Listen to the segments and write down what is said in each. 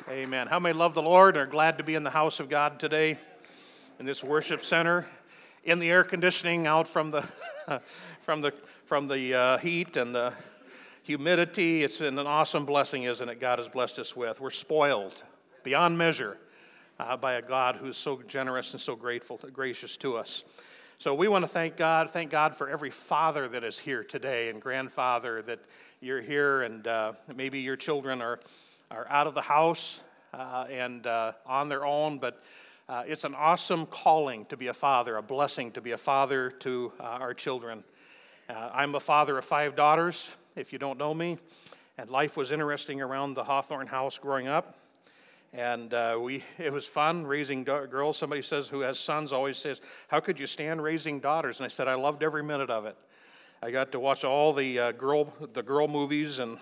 Amen. How many love the Lord and are glad to be in the house of God today in this worship center, in the air conditioning, out from the from the heat and the humidity. It's been an awesome blessing, isn't it? God has blessed us with. We're spoiled beyond measure by a God who's so generous and so gracious to us. So we want to thank God for every father that is here today and grandfather that you're here, and maybe your children are out of the house and on their own, but it's an awesome calling to be a father, a blessing to be a father to our children. I'm a father of 5 daughters, if you don't know me, and life was interesting around the Hawthorne house growing up. And it was fun raising girls. Somebody says who has sons always says, "How could you stand raising daughters?" And I said, I loved every minute of it. I got to watch all the girl movies, and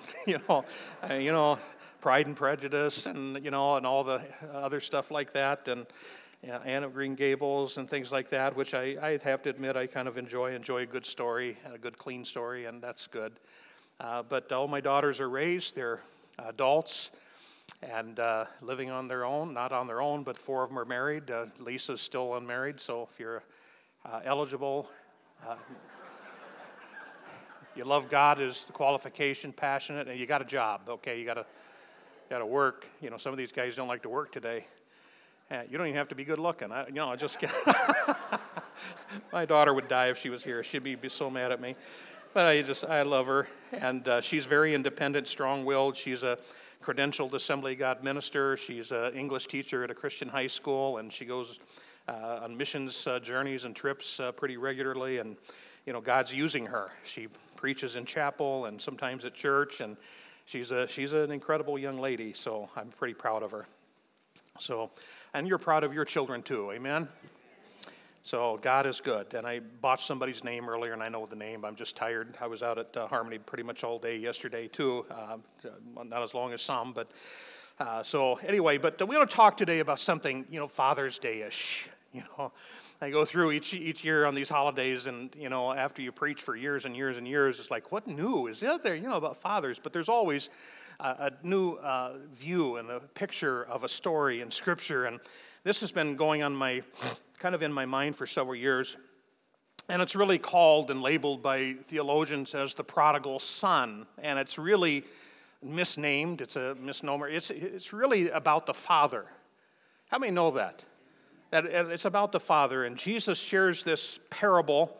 Pride and Prejudice, and and all the other stuff like that, and Anne of Green Gables and things like that, which I have to admit I kind of enjoy a good story, a good clean story, and that's good. But all my daughters are raised; they're adults. And living on their own, not on their own, but 4 of them are married. Lisa's still unmarried, so if you're eligible, you love God is the qualification, passionate, and you got a job, okay? You got to work. Some of these guys don't like to work today. You don't even have to be good looking. I just my daughter would die if she was here. She'd be so mad at me. But I love her, and she's very independent, strong-willed. She's a credentialed Assembly of God minister. She's an English teacher at a Christian high school, and she goes on missions journeys and trips pretty regularly, and God's using her. She preaches in chapel and sometimes at church, and she's an incredible young lady, so I'm pretty proud of her. So, and you're proud of your children too, amen? So God is good, and I botched somebody's name earlier, and I know the name. I'm just tired. I was out at Harmony pretty much all day yesterday, too. Not as long as some, but so anyway. But we want to talk today about something, Father's Day-ish. I go through each year on these holidays, and after you preach for years and years and years, it's like, what new is out there, about fathers? But there's always a new view and a picture of a story in Scripture, and this has been going on kind of in my mind for several years, and it's really called and labeled by theologians as the prodigal son, and it's really misnamed. It's a misnomer. It's really about the father. How many know that? That it's about the father, and Jesus shares this parable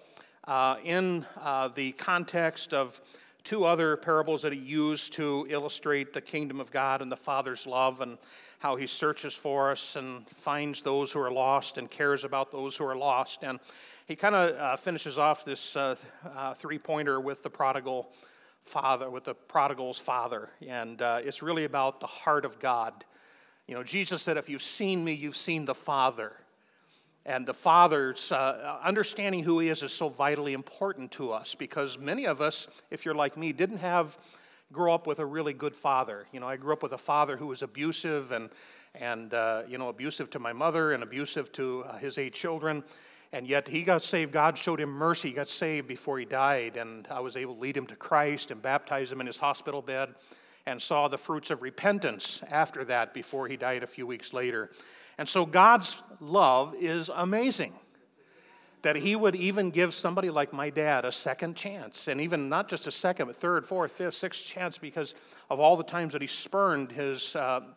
in the context of 2 other parables that he used to illustrate the kingdom of God and the Father's love, and how he searches for us and finds those who are lost and cares about those who are lost. And he kind of finishes off this 3-pointer with the prodigal father, with the prodigal's father. And it's really about the heart of God. Jesus said, if you've seen me, you've seen the Father. And the Father's understanding who he is so vitally important to us, because many of us, if you're like me, didn't grow up with a really good father. I grew up with a father who was abusive and abusive to my mother and abusive to his 8 children. And yet he got saved. God showed him mercy. He got saved before he died. And I was able to lead him to Christ and baptize him in his hospital bed, and saw the fruits of repentance after that before he died a few weeks later. And so God's love is amazing, that he would even give somebody like my dad a second chance, and even not just a second, but 3rd, 4th, 5th, 6th chance, because of all the times that he spurned his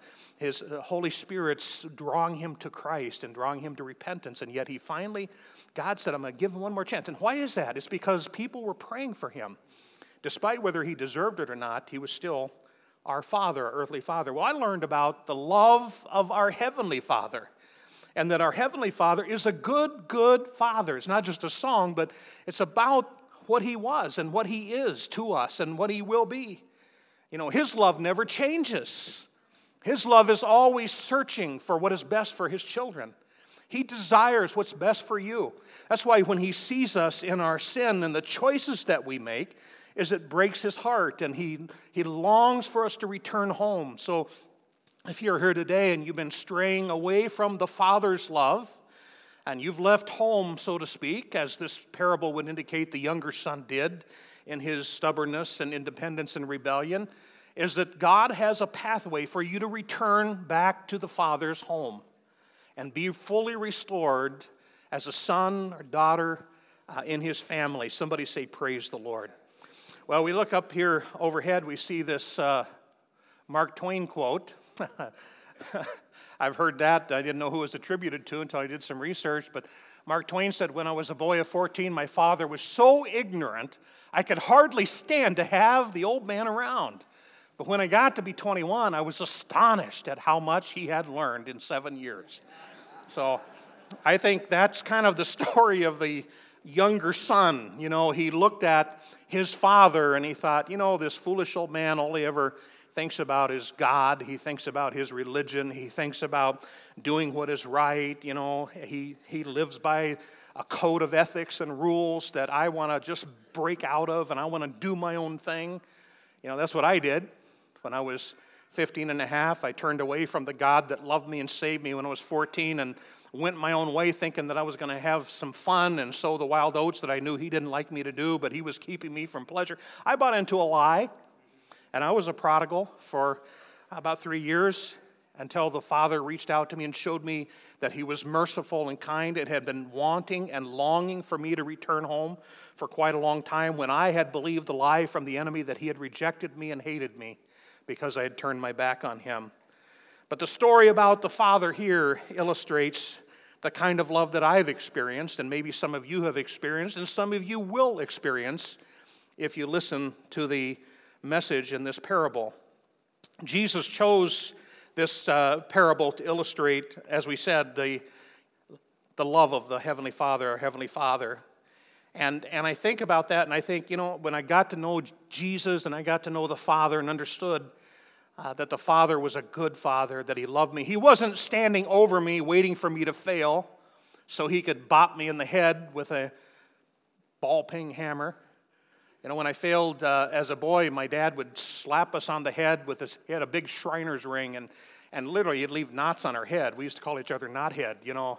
Holy Spirit's drawing him to Christ and drawing him to repentance. And yet God said, I'm going to give him one more chance. And why is that? It's because people were praying for him. Despite whether he deserved it or not, he was still our Father, our earthly Father. Well, I learned about the love of our Heavenly Father, and that our Heavenly Father is a good Father. It's not just a song, but it's about what he was and what he is to us and what he will be. His love never changes. His love is always searching for what is best for his children. He desires what's best for you. That's why when he sees us in our sin and the choices that we make, it breaks his heart, and he longs for us to return home. So if you're here today and you've been straying away from the Father's love, and you've left home, so to speak, as this parable would indicate the younger son did in his stubbornness and independence and rebellion, is that God has a pathway for you to return back to the Father's home and be fully restored as a son or daughter in His family. Somebody say, praise the Lord. Well, we look up here overhead, we see this Mark Twain quote. I've heard that. I didn't know who it was attributed to until I did some research, but Mark Twain said, when I was a boy of 14, my father was so ignorant, I could hardly stand to have the old man around. But when I got to be 21, I was astonished at how much he had learned in 7 years. So I think that's kind of the story of the younger son. You know, he looked at his father and he thought, you know, this foolish old man, all he ever thinks about is God. He thinks about his religion. He thinks about doing what is right. You know, he lives by a code of ethics and rules that I want to just break out of, and I want to do my own thing. You know, that's what I did. When I was 15 and a half, I turned away from the God that loved me and saved me when I was 14 and went my own way thinking that I was going to have some fun and sow the wild oats that I knew He didn't like me to do, but He was keeping me from pleasure. I bought into a lie, and I was a prodigal for about 3 years until the Father reached out to me and showed me that He was merciful and kind and had been wanting and longing for me to return home for quite a long time when I had believed the lie from the enemy that He had rejected me and hated me because I had turned my back on Him. But the story about the Father here illustrates the kind of love that I've experienced, and maybe some of you have experienced, and some of you will experience if you listen to the message in this parable. Jesus chose this parable to illustrate, as we said, the love of the Heavenly Father, our Heavenly Father. And I think about that, and I think, you know, when I got to know Jesus and I got to know the Father and understood that the Father was a good Father, that He loved me. He wasn't standing over me waiting for me to fail so He could bop me in the head with a ball-peen hammer. You know, when I failed as a boy, my dad would slap us on the head with his, he had a big Shriner's ring, and literally he'd leave knots on our head. We used to call each other knothead, you know.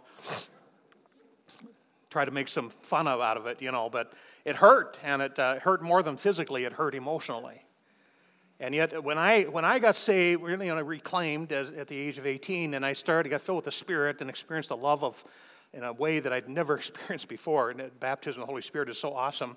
Try to make some fun out of it, you know, but it hurt, and it hurt more than physically, it hurt emotionally. And yet, when I got saved, really, you know, reclaimed at the age of 18, and I got filled with the Spirit and experienced the love of, in a way that I'd never experienced before, and baptism of the Holy Spirit is so awesome.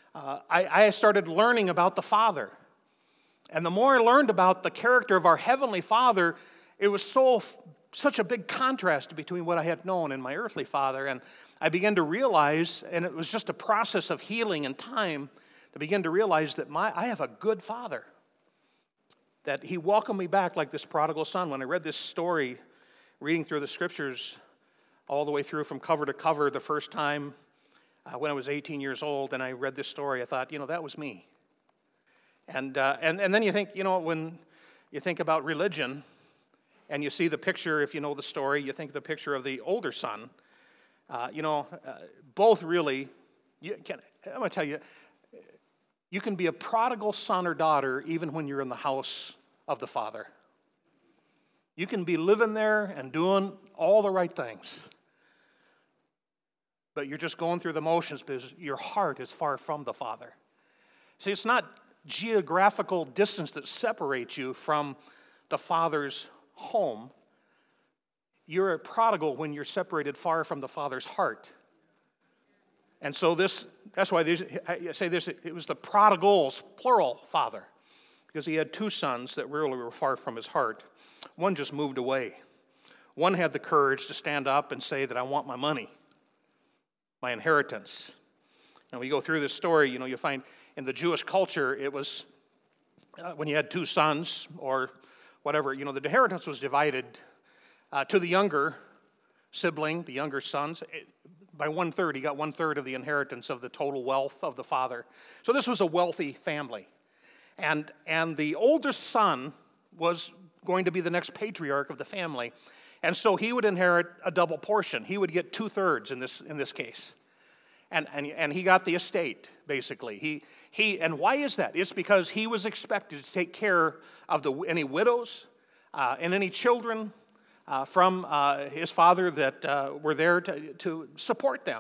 I started learning about the Father. And the more I learned about the character of our Heavenly Father, it was such a big contrast between what I had known and my earthly father. And I began to realize, and it was just a process of healing and time, to begin to realize that I have a good Father. That He welcomed me back like this prodigal son. When I read this story, reading through the Scriptures all the way through from cover to cover the first time, when I was 18 years old, and I read this story, I thought, you know, that was me. And then you think, you know, when you think about religion, and you see the picture, if you know the story, you think the picture of the older son. Both really, I'm going to tell you, you can be a prodigal son or daughter even when you're in the house of the Father. You can be living there and doing all the right things. But you're just going through the motions because your heart is far from the Father. See, it's not geographical distance that separates you from the Father's home. You're a prodigal when you're separated far from the Father's heart. And so that's why I say this, it was the prodigal's plural father, because he had two sons that really were far from his heart. One just moved away. One had the courage to stand up and say that I want my money, my inheritance. And we go through this story, you know, you find in the Jewish culture, it was when you had two sons or whatever, you know, the inheritance was divided to the younger sibling, the younger sons, by 1/3. He got 1/3 of the inheritance of the total wealth of the father. So this was a wealthy family. And the oldest son was going to be the next patriarch of the family. And so he would inherit a double portion. He would get 2/3 in this case. And he got the estate, basically. And why is that? It's because he was expected to take care of any widows and any children from his father that were there to support them.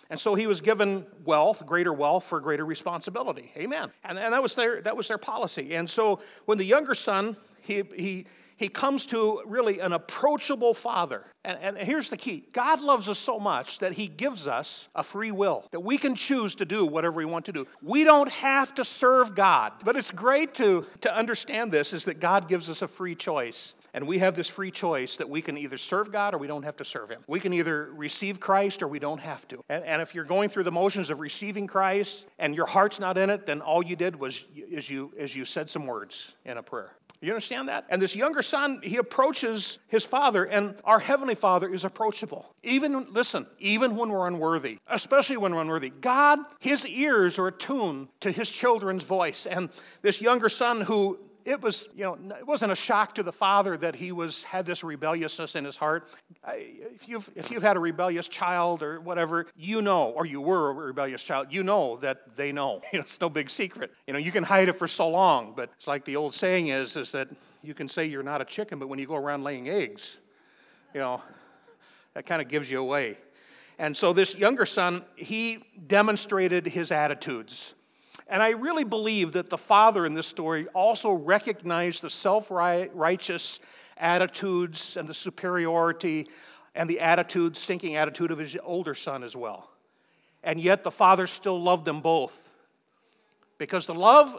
And so he was given wealth, greater wealth for greater responsibility. Amen. And that was their policy. And so when the younger son, he comes to really an approachable father. And here's the key. God loves us so much that he gives us a free will, that we can choose to do whatever we want to do. We don't have to serve God. But it's great to understand this, is that God gives us a free choice. And we have this free choice that we can either serve God or we don't have to serve him. We can either receive Christ or we don't have to. And if you're going through the motions of receiving Christ and your heart's not in it, then all you did was you said some words in a prayer. You understand that? And this younger son, he approaches his father, and our heavenly Father is approachable. Even when we're unworthy, especially when we're unworthy. God, his ears are attuned to his children's voice. And this younger son who, it wasn't a shock to the father that he had this rebelliousness in his heart. If you've had a rebellious child or whatever, or you were a rebellious child, you know that they know. It's no big secret. You can hide it for so long, but it's like the old saying is that you can say you're not a chicken, but when you go around laying eggs, that kind of gives you away. And so this younger son, he demonstrated his attitudes. And I really believe that the father in this story also recognized the self-righteous attitudes and the superiority and the stinking attitude of his older son as well. And yet the father still loved them both. Because the love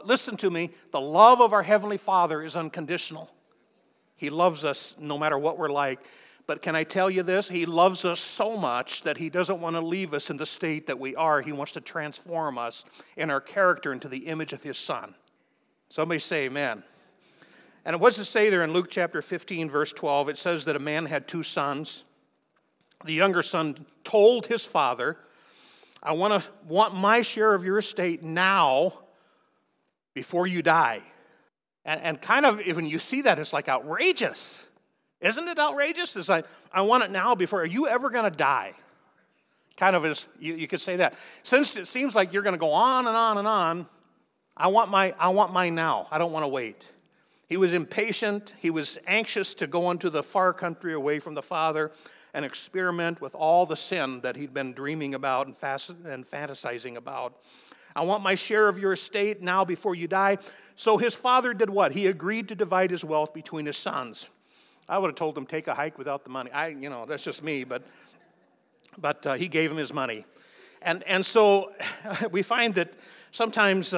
of our Heavenly Father is unconditional. He loves us no matter what we're like. But can I tell you this? He loves us so much that he doesn't want to leave us in the state that we are. He wants to transform us in our character into the image of his Son. Somebody say amen. And what does it say there in Luke chapter 15, verse 12? It says that a man had 2 sons. The younger son told his father, I want my share of your estate now before you die. And kind of, when you see that, it's like outrageous. Isn't it outrageous? It's like, I want it now before, are you ever going to die? Kind of is, you could say that. Since it seems like you're going to go on and on and on, I want mine now. I don't want to wait. He was impatient. He was anxious to go into the far country away from the father and experiment with all the sin that he'd been dreaming about and fantasizing about. I want my share of your estate now before you die. So his father did what? He agreed to divide his wealth between his sons. I would have told him, take a hike without the money. That's just me, but he gave him his money. And so we find that sometimes,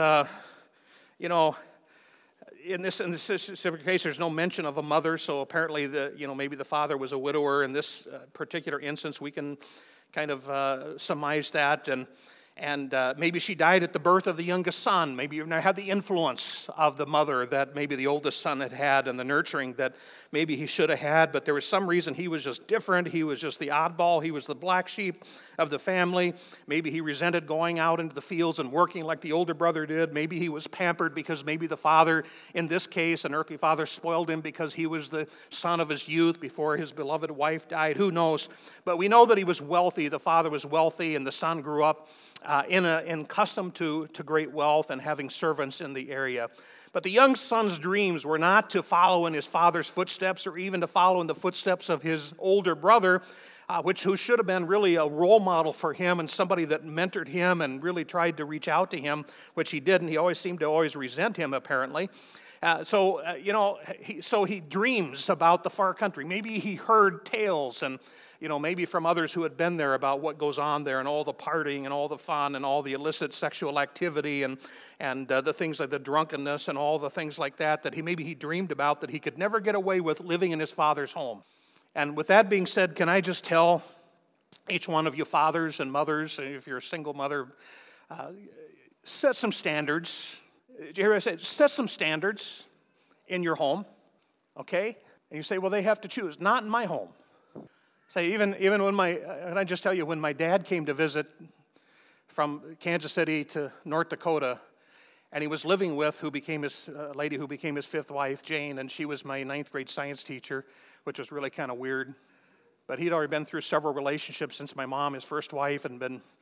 in this specific case, there's no mention of a mother, so apparently maybe the father was a widower. In this particular instance, we can kind of surmise that, and maybe she died at the birth of the youngest son. Maybe you had the influence of the mother that maybe the oldest son had and the nurturing that maybe he should have had, but there was some reason he was just different. He was just the oddball. He was the black sheep of the family. Maybe he resented going out into the fields and working like the older brother did. Maybe he was pampered because maybe the father, in this case, an earthly father, spoiled him because he was the son of his youth before his beloved wife died. Who knows? But we know that he was wealthy. The father was wealthy, and the son grew up in accustomed to great wealth and having servants in the area. But the young son's dreams were not to follow in his father's footsteps or even to follow in the footsteps of his older brother, who should have been really a role model for him and somebody that mentored him and really tried to reach out to him, which he didn't. He always seemed to resent him, apparently. So he dreams about the far country. Maybe he heard tales and maybe from others who had been there about what goes on there and all the partying and all the fun and all the illicit sexual activity and the things like the drunkenness and all the things like that he dreamed about that he could never get away with living in his father's home. And with that being said, can I just tell each one of you fathers and mothers, if you're a single mother, set some standards. Did you hear what I said? Set some standards in your home, okay? And you say, well, they have to choose. Not in my home. Say, even when and I just tell you, when my dad came to visit from Kansas City to North Dakota, and he was living with a lady who became his 5th wife, Jane, and she was my 9th grade science teacher, which was really kind of weird. But he'd already been through several relationships since my mom, his first wife, and been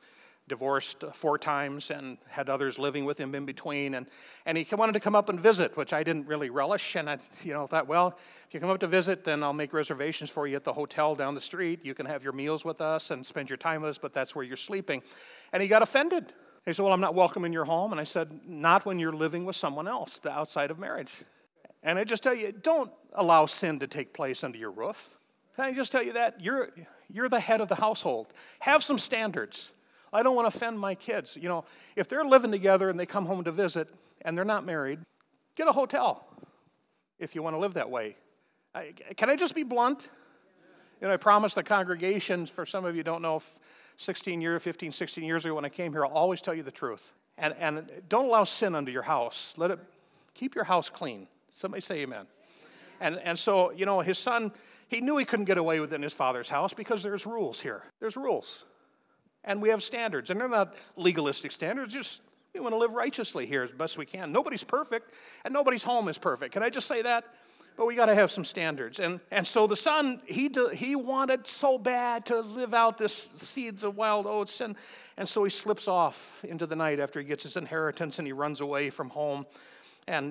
divorced 4 times and had others living with him in between. And he wanted to come up and visit, which I didn't really relish. And I thought, well, if you come up to visit, then I'll make reservations for you at the hotel down the street. You can have your meals with us and spend your time with us, but that's where you're sleeping. And he got offended. He said, well, I'm not welcome in your home. And I said, not when you're living with someone else outside of marriage. And I just tell you, don't allow sin to take place under your roof. Can I just tell you that? You're the head of the household. Have some standards. I don't want to offend my kids. If they're living together and they come home to visit and they're not married, get a hotel if you want to live that way. Can I just be blunt? I promised the congregation, for some of you don't know, 15, 16 years ago when I came here, I'll always tell you the truth. And don't allow sin under your house. Keep your house clean. Somebody say amen. And so, his son, he knew he couldn't get away within his father's house because there's rules here. There's rules. And we have standards. And they're not legalistic standards. Just we want to live righteously here as best we can. Nobody's perfect, and nobody's home is perfect. Can I just say that? But we got to have some standards. And so the son, he wanted so bad to live out this seeds of wild oats. And so he slips off into the night after he gets his inheritance, and he runs away from home. And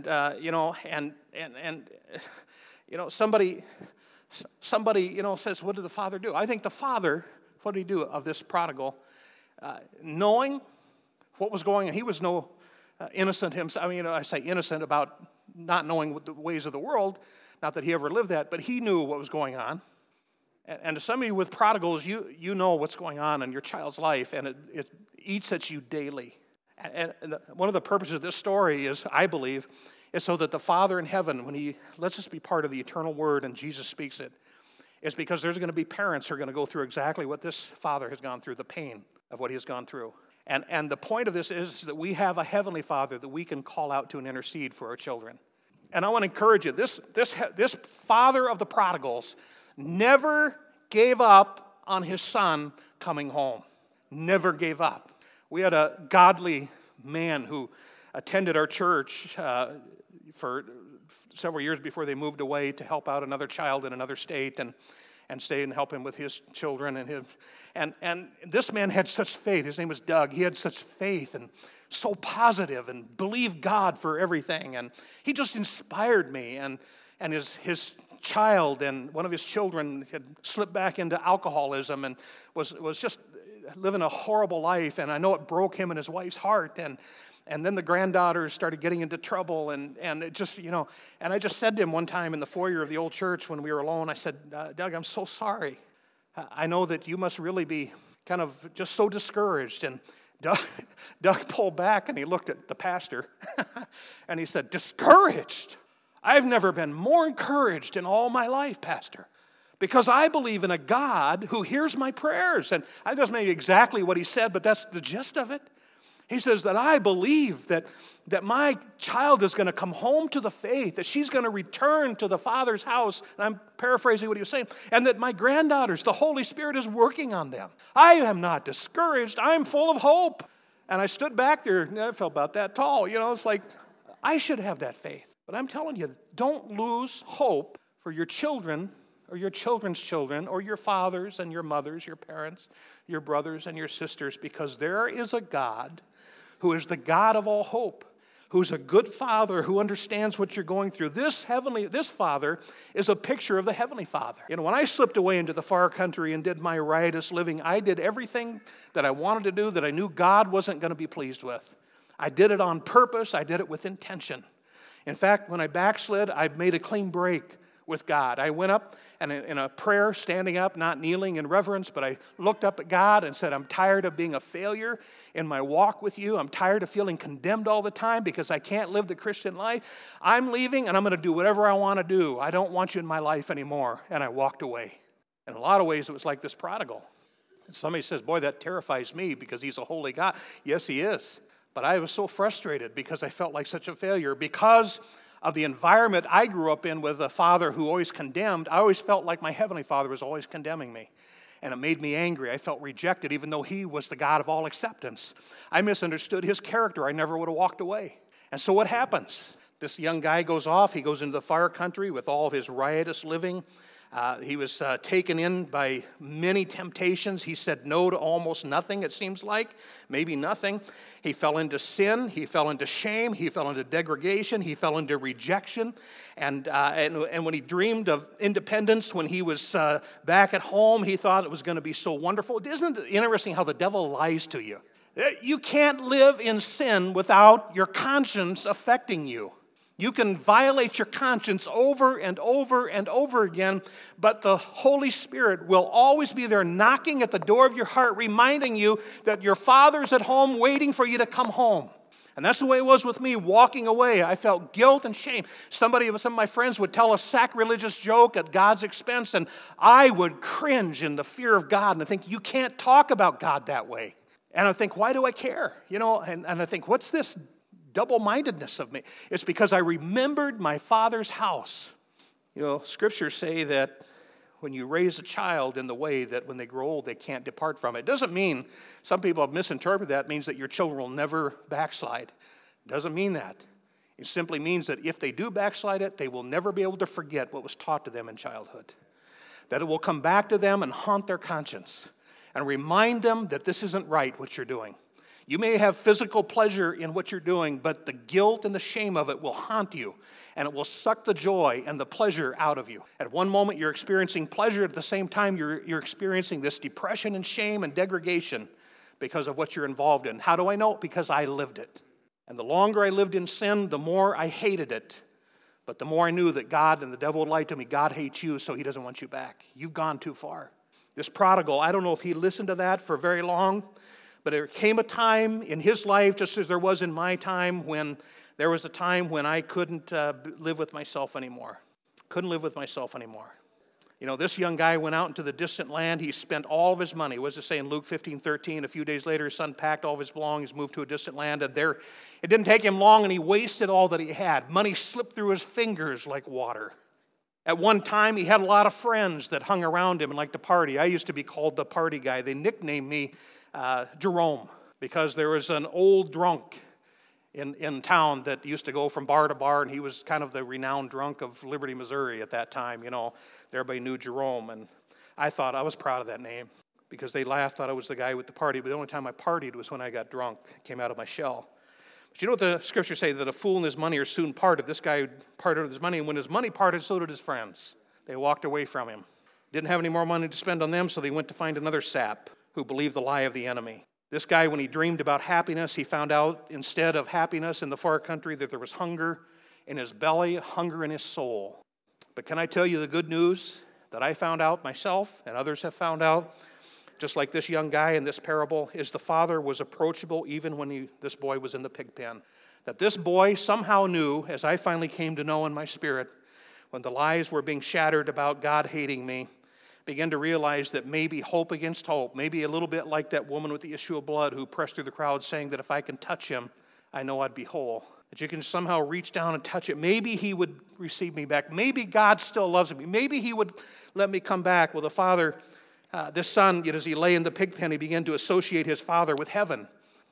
somebody says, what did the father do? I think the father, what did he do of this prodigal? Knowing what was going on, he was no innocent himself. I say innocent about not knowing the ways of the world, not that he ever lived that, but he knew what was going on. And to some of you with prodigals, you know what's going on in your child's life, and it eats at you daily. And one of the purposes of this story is, I believe, is so that the Father in heaven, when he lets us be part of the eternal word and Jesus speaks it, is because there's going to be parents who are going to go through exactly what this father has gone through, the pain of what he has gone through. And the point of this is that we have a heavenly Father that we can call out to and intercede for our children. And I want to encourage you, this father of the prodigals never gave up on his son coming home. Never gave up. We had a godly man who attended our church for several years before they moved away to help out another child in another state and stay and help him with his children and this man had such faith. His name was Doug. He had such faith and so positive and believed God for everything. And he just inspired me. And his child and one of his children had slipped back into alcoholism and was just living a horrible life. And I know it broke him and his wife's heart. And then the granddaughters started getting into trouble, and it just, and I just said to him one time in the foyer of the old church when we were alone, I said, Doug, I'm so sorry. I know that you must really be kind of just so discouraged. And Doug pulled back and he looked at the pastor and he said, discouraged? I've never been more encouraged in all my life, Pastor, because I believe in a God who hears my prayers. And I don't know exactly what he said, but that's the gist of it. He says that I believe that my child is going to come home to the faith, that she's going to return to the Father's house, and I'm paraphrasing what he was saying, and that my granddaughters, the Holy Spirit is working on them. I am not discouraged. I'm full of hope. And I stood back there, and I felt about that tall. It's like, I should have that faith. But I'm telling you, don't lose hope for your children or your children's children or your fathers and your mothers, your parents, your brothers and your sisters, because there is a God who is the God of all hope, who's a good Father who understands what you're going through. This Father is a picture of the Heavenly Father. When I slipped away into the far country and did my riotous living, I did everything that I wanted to do that I knew God wasn't going to be pleased with. I did it on purpose. I did it with intention. In fact, when I backslid, I made a clean break with God. I went up and in a prayer, standing up, not kneeling in reverence, but I looked up at God and said, I'm tired of being a failure in my walk with you. I'm tired of feeling condemned all the time because I can't live the Christian life. I'm leaving and I'm going to do whatever I want to do. I don't want you in my life anymore. And I walked away. In a lot of ways, it was like this prodigal. And somebody says, boy, that terrifies me because he's a holy God. Yes, he is. But I was so frustrated because I felt like such a failure because of the environment I grew up in with a father who always condemned. I always felt like my Heavenly Father was always condemning me. And it made me angry. I felt rejected even though he was the God of all acceptance. I misunderstood his character. I never would have walked away. And so what happens? This young guy goes off. He goes into the far country with all of his riotous living. He was taken in by many temptations. He said no to almost nothing, it seems like, maybe nothing. He fell into sin. He fell into shame. He fell into degradation. He fell into rejection. And when he dreamed of independence, when he was back at home, he thought it was going to be so wonderful. Isn't it interesting how the devil lies to you? You can't live in sin without your conscience affecting you. You can violate your conscience over and over and over again, but the Holy Spirit will always be there knocking at the door of your heart, reminding you that your Father's at home waiting for you to come home. And that's the way it was with me walking away. I felt guilt and shame. Some of my friends would tell a sacrilegious joke at God's expense, and I would cringe in the fear of God, and I think, you can't talk about God that way. And I think, why do I care? And I think, what's this double-mindedness of me? It's because I remembered my Father's house. Scriptures say that when you raise a child in the way that when they grow old, they can't depart from it. It doesn't mean, some people have misinterpreted that, means that your children will never backslide. It doesn't mean that. It simply means that if they do backslide it, they will never be able to forget what was taught to them in childhood. That it will come back to them and haunt their conscience and remind them that this isn't right, what you're doing. You may have physical pleasure in what you're doing, but the guilt and the shame of it will haunt you, and it will suck the joy and the pleasure out of you. At one moment, you're experiencing pleasure. At the same time, you're experiencing this depression and shame and degradation because of what you're involved in. How do I know? Because I lived it. And the longer I lived in sin, the more I hated it. But the more I knew that God and the devil would lie to me, God hates you, so he doesn't want you back. You've gone too far. This prodigal, I don't know if he listened to that for very long, but there came a time in his life, just as there was in my time, when there was a time when I couldn't live with myself anymore. Couldn't live with myself anymore. This young guy went out into the distant land. He spent all of his money. What does it say in Luke 15:13? A few days later, his son packed all of his belongings, moved to a distant land, and there, it didn't take him long, and he wasted all that he had. Money slipped through his fingers like water. At one time, he had a lot of friends that hung around him and liked to party. I used to be called the party guy. They nicknamed me Jerome, because there was an old drunk in town that used to go from bar to bar, and he was kind of the renowned drunk of Liberty, Missouri at that time. Everybody knew Jerome, and I was proud of that name, because they laughed, thought I was the guy with the party, but the only time I partied was when I got drunk, came out of my shell. But you know what the scriptures say? That a fool and his money are soon parted. This guy parted with his money, and when his money parted, so did his friends. They walked away from him. Didn't have any more money to spend on them, so they went to find another sap who believed the lie of the enemy. This guy, when he dreamed about happiness, he found out instead of happiness in the far country that there was hunger in his belly, hunger in his soul. But can I tell you the good news that I found out myself and others have found out, just like this young guy in this parable, is the father was approachable even when this boy was in the pig pen. That this boy somehow knew, as I finally came to know in my spirit, when the lies were being shattered about God hating me, began to realize that maybe hope against hope, maybe a little bit like that woman with the issue of blood who pressed through the crowd saying that if I can touch him, I know I'd be whole. That you can somehow reach down and touch it. Maybe he would receive me back. Maybe God still loves me. Maybe he would let me come back. Well, the father, this son, as he lay in the pig pen, he began to associate his father with heaven.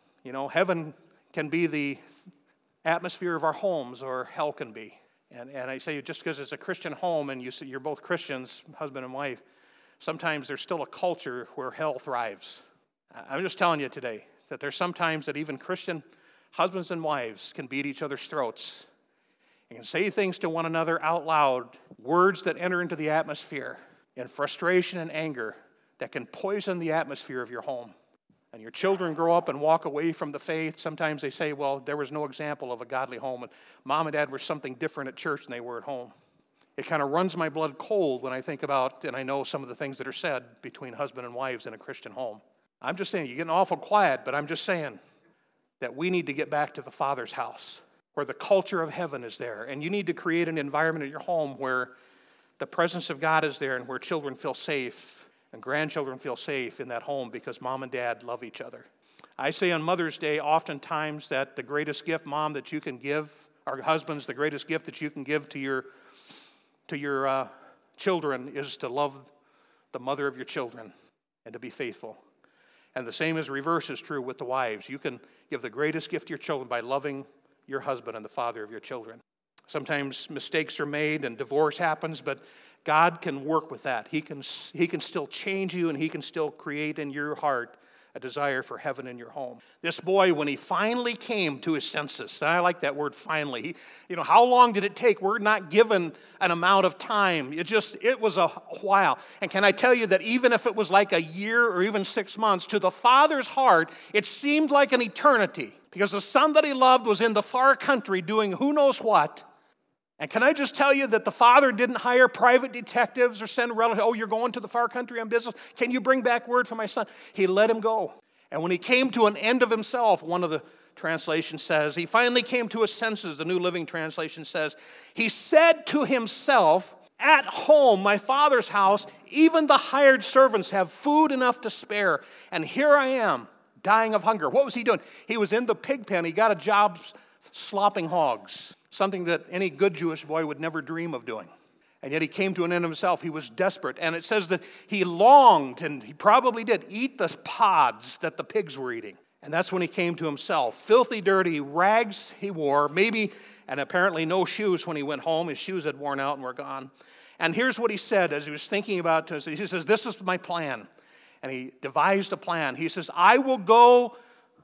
Heaven can be the atmosphere of our homes, or hell can be. And I say, just because it's a Christian home and you're both Christians, husband and wife, sometimes there's still a culture where hell thrives. I'm just telling you today that there's sometimes that even Christian husbands and wives can beat each other's throats and can say things to one another out loud, words that enter into the atmosphere in frustration and anger that can poison the atmosphere of your home. And your children grow up and walk away from the faith. Sometimes they say, well, there was no example of a godly home, and mom and dad were something different at church than they were at home. It kind of runs my blood cold when I think about, and I know some of the things that are said between husband and wives in a Christian home. I'm just saying, you're getting awful quiet, but I'm just saying that we need to get back to the Father's house, where the culture of heaven is there. And you need to create an environment in your home where the presence of God is there and where children feel safe and grandchildren feel safe in that home because mom and dad love each other. I say on Mother's Day oftentimes that the greatest gift, Mom, that you can give, or husbands, the greatest gift that you can give to your children is to love the mother of your children and to be faithful. And the same as reverse is true with the wives. You can give the greatest gift to your children by loving your husband and the father of your children. Sometimes mistakes are made and divorce happens, but God can work with that. He can still change you, and He can still create in your heart a desire for heaven in your home. This boy, when he finally came to his senses, and I like that word finally, how long did it take? We're not given an amount of time. It was a while. And can I tell you that even if it was like a year or even 6 months, to the father's heart, it seemed like an eternity, because the son that he loved was in the far country doing who knows what. And can I just tell you that the father didn't hire private detectives or send relatives, you're going to the far country on business? Can you bring back word for my son? He let him go. And when he came to an end of himself, one of the translations says, he finally came to his senses, the New Living Translation says, he said to himself, at home, my father's house, even the hired servants have food enough to spare. And here I am, dying of hunger. What was he doing? He was in the pig pen. He got a job slopping hogs. Something that any good Jewish boy would never dream of doing. And yet he came to an end of himself. He was desperate. And it says that he longed, and he probably did, eat the pods that the pigs were eating. And that's when he came to himself. Filthy, dirty rags he wore, maybe, and apparently no shoes when he went home. His shoes had worn out and were gone. And here's what he said as he was thinking about this. He says, this is my plan. And he devised a plan. He says, I will go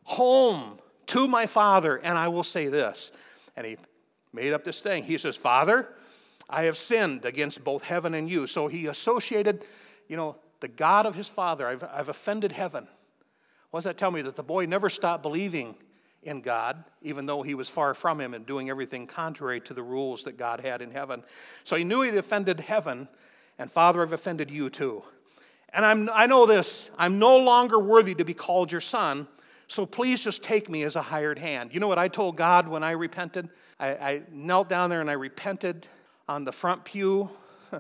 home to my father, and I will say this. And he made up this thing. He says, Father, I have sinned against both heaven and you. So he associated, the God of his father. I've offended heaven. What does that tell me? That the boy never stopped believing in God, even though he was far from him and doing everything contrary to the rules that God had in heaven. So he knew he'd offended heaven, and Father, I've offended you too. And I know this, I'm no longer worthy to be called your son, so please just take me as a hired hand. You know what I told God when I repented? I knelt down there and I repented on the front pew,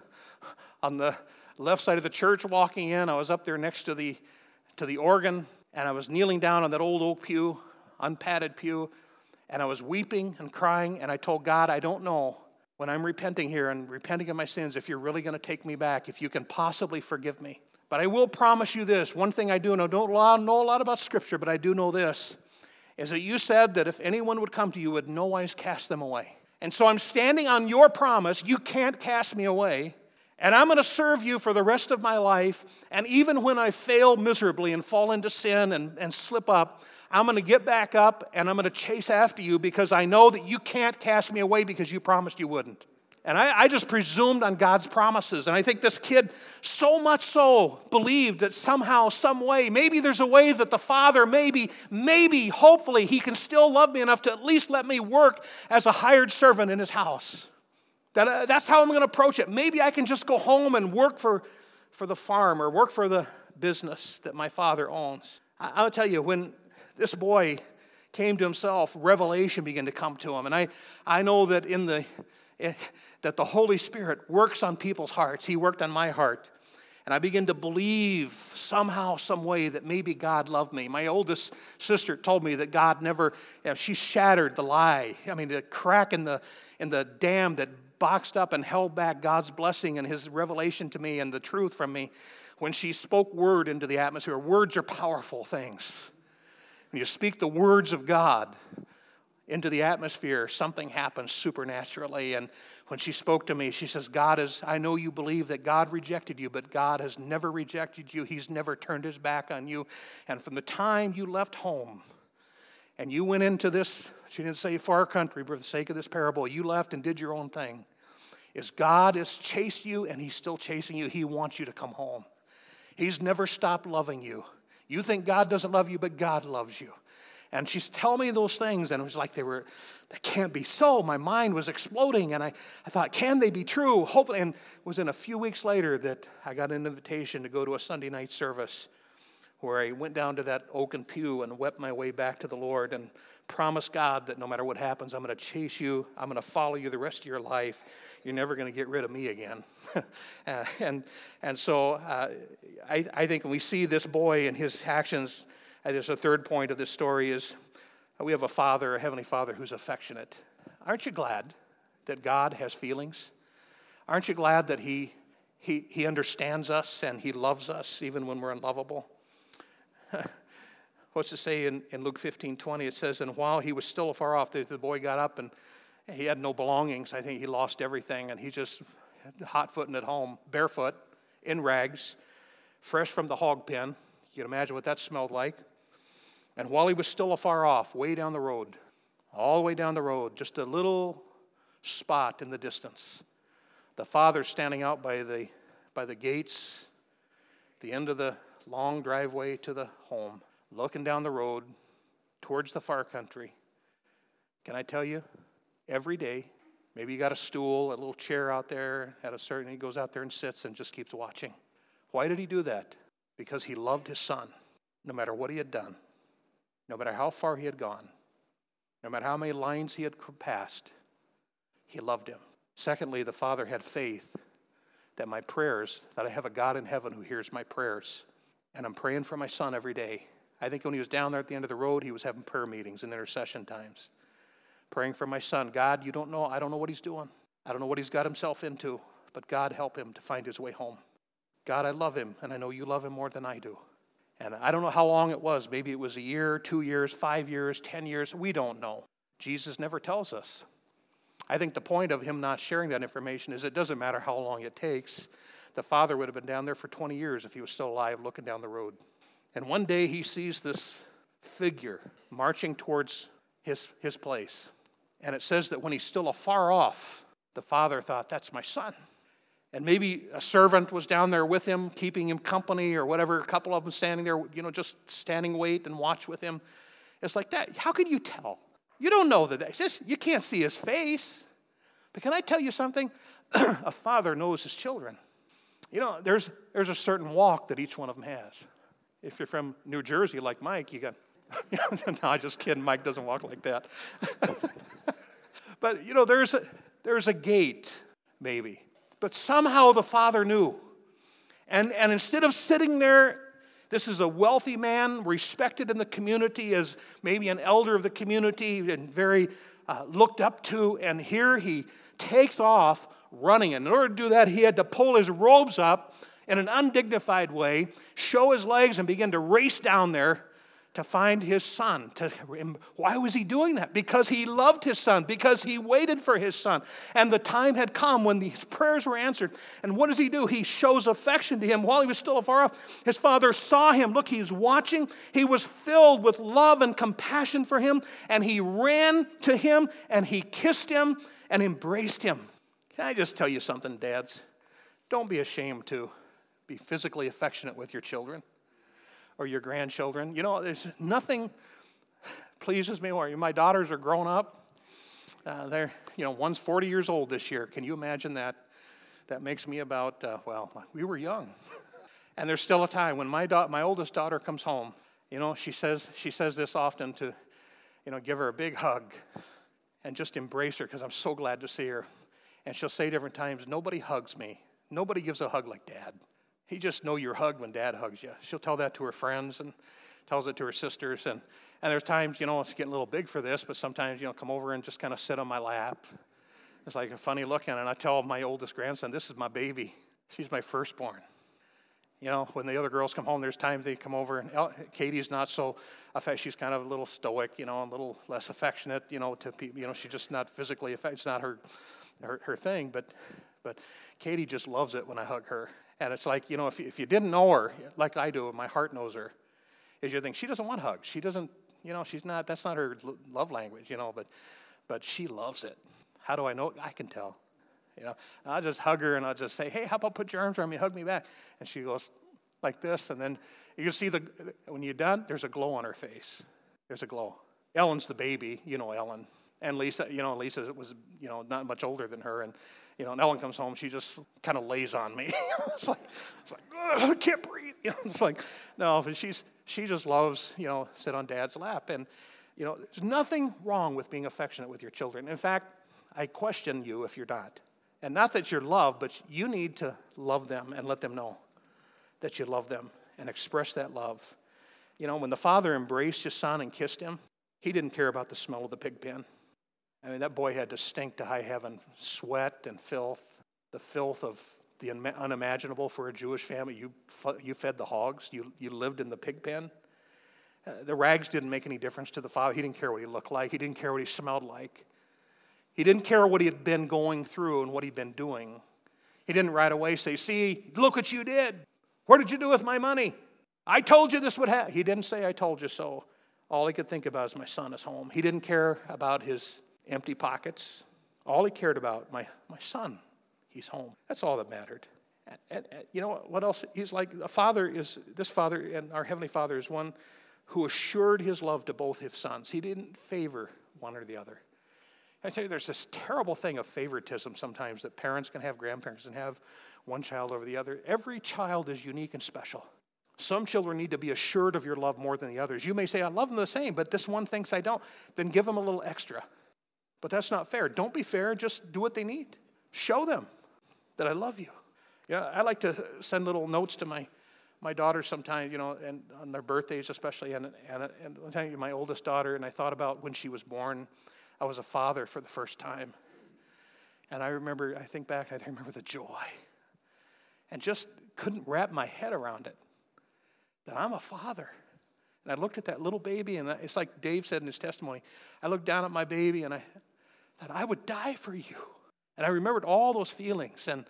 on the left side of the church walking in. I was up there next to the organ, and I was kneeling down on that old oak pew, unpadded pew, and I was weeping and crying, and I told God, I don't know when I'm repenting here and repenting of my sins, if you're really going to take me back, if you can possibly forgive me. But I will promise you this, one thing I do know, don't know a lot about Scripture, but I do know this, is that you said that if anyone would come to you, would no wise cast them away. And so I'm standing on your promise, you can't cast me away, and I'm going to serve you for the rest of my life, and even when I fail miserably and fall into sin and slip up, I'm going to get back up, and I'm going to chase after you because I know that you can't cast me away because you promised you wouldn't. And I just presumed on God's promises. And I think this kid so much so believed that somehow, some way, maybe there's a way that the father, maybe, hopefully, he can still love me enough to at least let me work as a hired servant in his house. That's how I'm going to approach it. Maybe I can just go home and work for the farm or work for the business that my father owns. I'll tell you, when this boy came to himself, revelation began to come to him. And I know that that the Holy Spirit works on people's hearts. He worked on my heart. And I began to believe somehow, some way that maybe God loved me. My oldest sister told me that God never, she shattered the lie. The crack in the dam that boxed up and held back God's blessing and His revelation to me and the truth from me. When she spoke word into the atmosphere, words are powerful things. When you speak the words of God into the atmosphere, something happens supernaturally. And when she spoke to me, she says, I know you believe that God rejected you, but God has never rejected you. He's never turned His back on you. And from the time you left home and you went into this, she didn't say far country, but for the sake of this parable, you left and did your own thing, is God has chased you and He's still chasing you. He wants you to come home. He's never stopped loving you. You think God doesn't love you, but God loves you. And she's telling me those things, and it was like that can't be so. My mind was exploding, and I thought, can they be true? Hopefully, and it was in a few weeks later that I got an invitation to go to a Sunday night service where I went down to that oaken pew and wept my way back to the Lord and promised God that no matter what happens, I'm going to chase you. I'm going to follow you the rest of your life. You're never going to get rid of me again. and so I think when we see this boy and his actions, there's a third point of this story is we have a Heavenly Father who's affectionate. Aren't you glad that God has feelings? Aren't you glad that He understands us and He loves us even when we're unlovable? What's it say in Luke 15:20? It says, and while he was still afar off, the boy got up He had no belongings. I think he lost everything, and he just hot-footing at home, barefoot, in rags, fresh from the hog pen. You can imagine what that smelled like. And while he was still afar off, way down the road, all the way down the road, just a little spot in the distance, the father standing out by the gates, the end of the long driveway to the home, looking down the road towards the far country. Can I tell you, every day, maybe you got a stool, a little chair out there, he goes out there and sits and just keeps watching. Why did he do that? Because he loved his son, no matter what he had done, no matter how far he had gone, no matter how many lines he had passed, he loved him. Secondly, the father had faith that my prayers, that I have a God in heaven who hears my prayers, and I'm praying for my son every day. I think when he was down there at the end of the road, he was having prayer meetings and intercession times, praying for my son. God, I don't know what he's doing. I don't know what he's got himself into, but God, help him to find his way home. God, I love him, and I know you love him more than I do. And I don't know how long it was. Maybe it was a year, 2 years, 5 years, 10 years. We don't know. Jesus never tells us. I think the point of him not sharing that information is it doesn't matter how long it takes. The father would have been down there for 20 years if he was still alive looking down the road. And one day he sees this figure marching towards his place. And it says that when he's still afar off, the father thought, that's my son. And maybe a servant was down there with him, keeping him company or whatever, a couple of them standing there, just standing wait and watch with him. It's like that. How can you tell? You don't know that. You can't see his face. But can I tell you something? A father knows his children. There's a certain walk that each one of them has. If you're from New Jersey like Mike, you got, no, I'm just kidding. Mike doesn't walk like that. But, there's a gait, maybe. But somehow the father knew. And instead of sitting there, this is a wealthy man, respected in the community as maybe an elder of the community and very looked up to. And here he takes off running. And in order to do that, he had to pull his robes up in an undignified way, show his legs, and begin to race down there to find his son. Why was he doing that? Because he loved his son, because he waited for his son. And the time had come when these prayers were answered. And what does he do? He shows affection to him while he was still afar off. His father saw him. Look, he's watching. He was filled with love and compassion for him. And he ran to him and he kissed him and embraced him. Can I just tell you something, dads? Don't be ashamed to be physically affectionate with your children or your grandchildren. There's nothing pleases me more. My daughters are grown up. One's 40 years old this year. Can you imagine that? That makes me about, we were young. And there's still a time when my oldest daughter comes home. She says this often to, give her a big hug and just embrace her because I'm so glad to see her. And she'll say different times, nobody hugs me. Nobody gives a hug like Dad. You just know you're hugged when Dad hugs you. She'll tell that to her friends and tells it to her sisters. And there's times, it's getting a little big for this, but sometimes, come over and just kind of sit on my lap. It's like a funny looking. And I tell my oldest grandson, this is my baby. She's my firstborn. When the other girls come home, there's times they come over. And Katie's not so affectionate. She's kind of a little stoic, a little less affectionate, to people. She's just not physically affectionate. It's not her thing. But Katie just loves it when I hug her. And it's like, if you didn't know her, like I do, my heart knows her, is you think, she doesn't want hugs. She doesn't, that's not her love language, but she loves it. How do I know? I can tell. I'll just hug her and I'll just say, hey, how about put your arms around me, hug me back. And she goes like this, and then you can see when you're done, there's a glow on her face. There's a glow. Ellen's the baby, Ellen. And Lisa was, not much older than her, and and Ellen comes home, she just kind of lays on me. it's like, I can't breathe. It's like, no, but she just loves, sit on Dad's lap. And, there's nothing wrong with being affectionate with your children. In fact, I question you if you're not. And not that you're loved, but you need to love them and let them know that you love them and express that love. When the father embraced his son and kissed him, he didn't care about the smell of the pig pen. That boy had to stink to high heaven, sweat and filth, the filth of the unimaginable for a Jewish family. You fed the hogs. You lived in the pig pen. The rags didn't make any difference to the father. He didn't care what he looked like. He didn't care what he smelled like. He didn't care what he had been going through and what he'd been doing. He didn't right away say, see, look what you did. What did you do with my money? I told you this would happen. He didn't say, I told you so. All he could think about is my son is home. He didn't care about his empty pockets. All he cared about, my son, he's home. That's all that mattered. And you know what else? He's like, this father, and our Heavenly Father is one who assured his love to both his sons. He didn't favor one or the other. I tell you, there's this terrible thing of favoritism sometimes that parents can have, grandparents can have, one child over the other. Every child is unique and special. Some children need to be assured of your love more than the others. You may say, I love them the same, but this one thinks I don't. Then give them a little extra. But that's not fair. Don't be fair. Just do what they need. Show them that I love you. Yeah, I like to send little notes to my daughters sometimes, and on their birthdays especially. And one time, my oldest daughter, and I thought about when she was born, I was a father for the first time. And I remember the joy. And just couldn't wrap my head around it, that I'm a father. And I looked at that little baby, and it's like Dave said in his testimony, I looked down at my baby, and that I would die for you. And I remembered all those feelings, and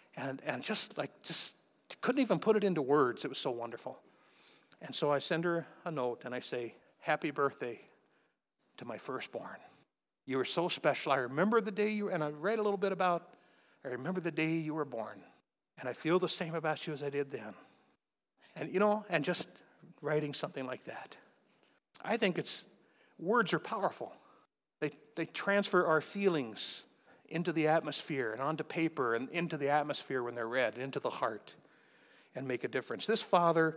just couldn't even put it into words. It was so wonderful. And so I send her a note, and I say, happy birthday to my firstborn. You were so special. I remember the day and I read a little bit about, I remember the day you were born. And I feel the same about you as I did then. And, and just writing something like that. I think words are powerful. They transfer our feelings into the atmosphere and onto paper and into the atmosphere when they're read, into the heart, and make a difference. This father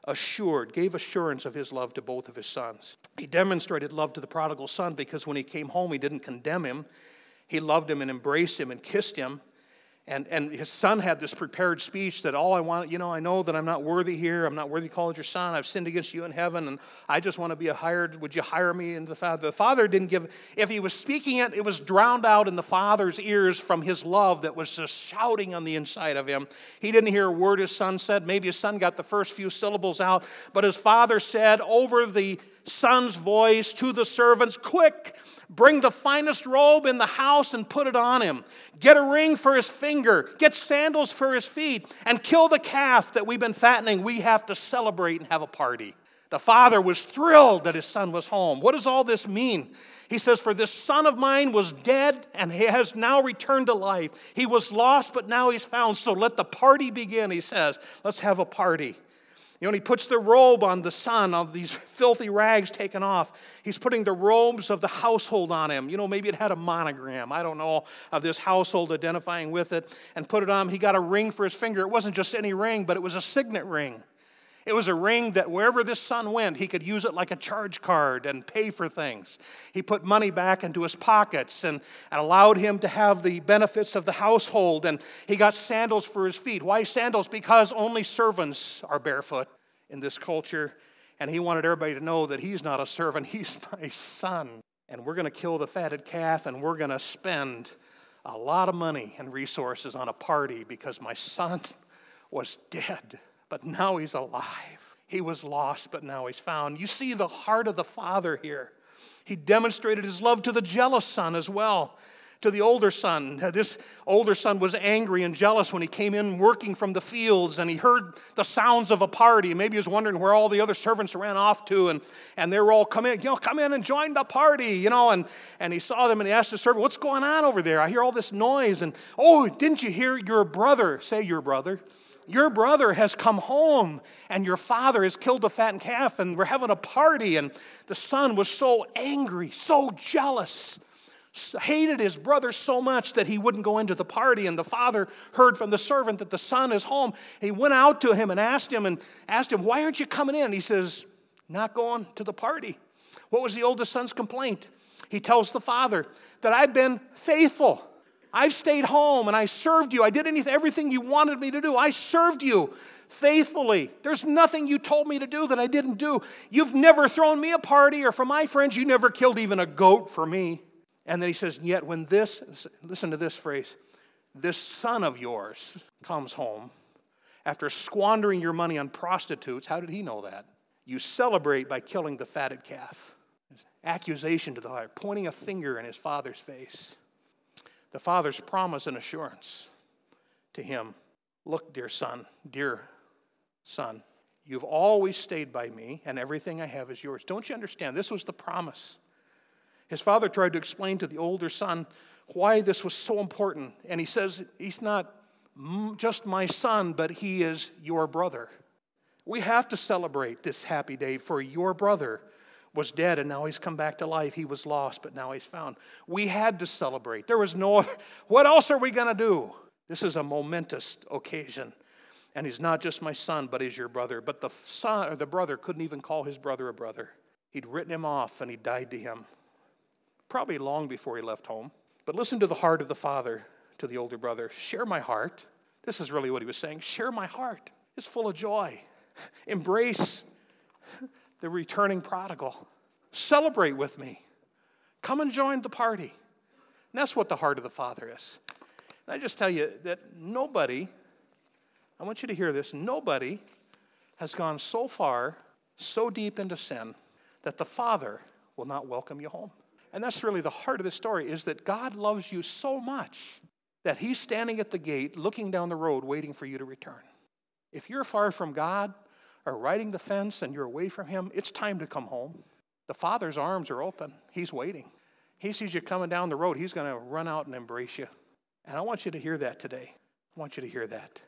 gave assurance of his love to both of his sons. He demonstrated love to the prodigal son because when he came home, he didn't condemn him. He loved him and embraced him and kissed him. And his son had this prepared speech that all I want, I know that I'm not worthy here. I'm not worthy called your son. I've sinned against you in heaven, and I just want to be would you hire me? And the father didn't give, if he was speaking it was drowned out in the father's ears from his love that was just shouting on the inside of him. He didn't hear a word his son said. Maybe his son got the first few syllables out, but his father said over the son's voice to the servants, quick, bring the finest robe in the house and put it on him. Get a ring for his finger. Get sandals for his feet. And kill the calf that we've been fattening. We have to celebrate and have a party. The father was thrilled that his son was home. What does all this mean? He says, for this son of mine was dead and he has now returned to life. He was lost, but now he's found. So let the party begin, he says. Let's have a party. He puts the robe on the son, of these filthy rags taken off. He's putting the robes of the household on him. Maybe it had a monogram, I don't know, of this household identifying with it, and put it on him. He got a ring for his finger. It wasn't just any ring, but it was a signet ring. It was a ring that wherever this son went, he could use it like a charge card and pay for things. He put money back into his pockets and allowed him to have the benefits of the household. And he got sandals for his feet. Why sandals? Because only servants are barefoot in this culture. And he wanted everybody to know that he's not a servant, he's my son. And we're going to kill the fatted calf, and we're going to spend a lot of money and resources on a party because my son was dead. But now he's alive. He was lost, but now he's found. You see the heart of the father here. He demonstrated his love to the jealous son as well, to the older son. This older son was angry and jealous when he came in working from the fields and he heard the sounds of a party. Maybe he was wondering where all the other servants ran off to, and they were all come in and join the party, and he saw them and he asked the servant, what's going on over there? I hear all this noise, and didn't you hear your brother? Say your brother. Your brother has come home, and your father has killed the fattened calf, and we're having a party. And the son was so angry, so jealous, hated his brother so much that he wouldn't go into the party. And the father heard from the servant that the son is home. He went out to him and asked him, why aren't you coming in? He says, not going to the party. What was the oldest son's complaint? He tells the father that I've been faithful. I've stayed home and I served you. I did everything you wanted me to do. I served you faithfully. There's nothing you told me to do that I didn't do. You've never thrown me a party, or for my friends, you never killed even a goat for me. And then he says, yet when listen to this phrase, this son of yours comes home after squandering your money on prostitutes, how did he know that? You celebrate by killing the fatted calf. Accusation to the heart, pointing a finger in his father's face. the Father's promise and assurance to him. Look, dear son, you've always stayed by me, and everything I have is yours. Don't you understand? This was the promise. His father tried to explain to the older son why this was so important. And he says, he's not just my son, but he is your brother. We have to celebrate this happy day, for your brother was dead and now he's come back to life. He was lost, but now he's found. We had to celebrate. There was no other. What else are we going to do? This is a momentous occasion. And he's not just my son, but he's your brother. But the son or the brother couldn't even call his brother a brother. He'd written him off and he died to him, probably long before he left home. But listen to the heart of the father to the older brother. Share my heart. This is really what he was saying. Share my heart. It's full of joy. Embrace the returning prodigal. Celebrate with me. Come and join the party. And that's what the heart of the Father is. And I just tell you that nobody, I want you to hear this, nobody has gone so far, so deep into sin, that the Father will not welcome you home. And that's really the heart of the story, is that God loves you so much that he's standing at the gate, looking down the road, waiting for you to return. If you're far from God or riding the fence and you're away from him, it's time to come home. The Father's arms are open. He's waiting. He sees you coming down the road. He's going to run out and embrace you. And I want you to hear that today. I want you to hear that.